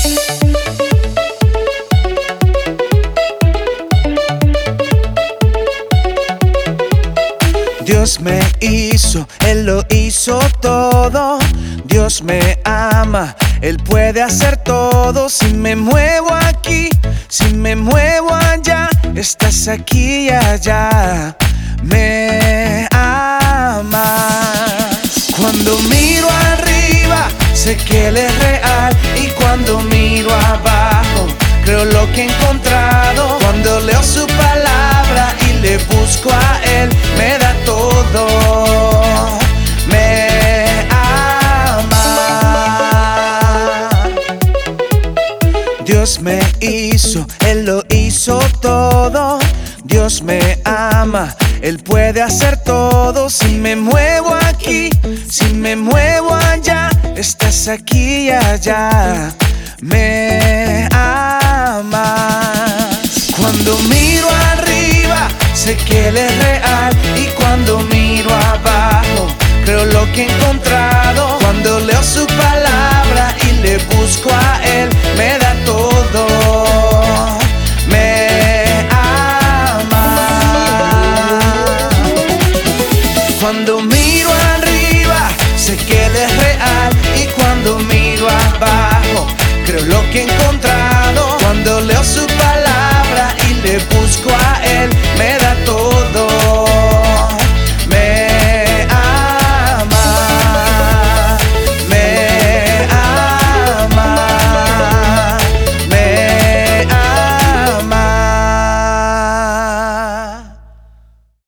Dios me hizo, Él lo hizo todo. Dios me ama, Él puede hacer todo. Si me muevo aquí, si me muevo allá, estás aquí y allá. Me amas. Cuando miro arriba, sé que Él es real. Y cuando miro abajo, creo lo que he encontrado. Cuando leo su palabra y le busco a Él, me da todo. Me ama. Dios me hizo, Él lo hizo todo. Dios me ama, Él puede hacer todo. Si me muevo aquí, si me muevo allá, estás aquí y allá. Me amas. Cuando miro arriba, sé que Él es real. Y cuando miro abajo, creo lo que he encontrado. Cuando leo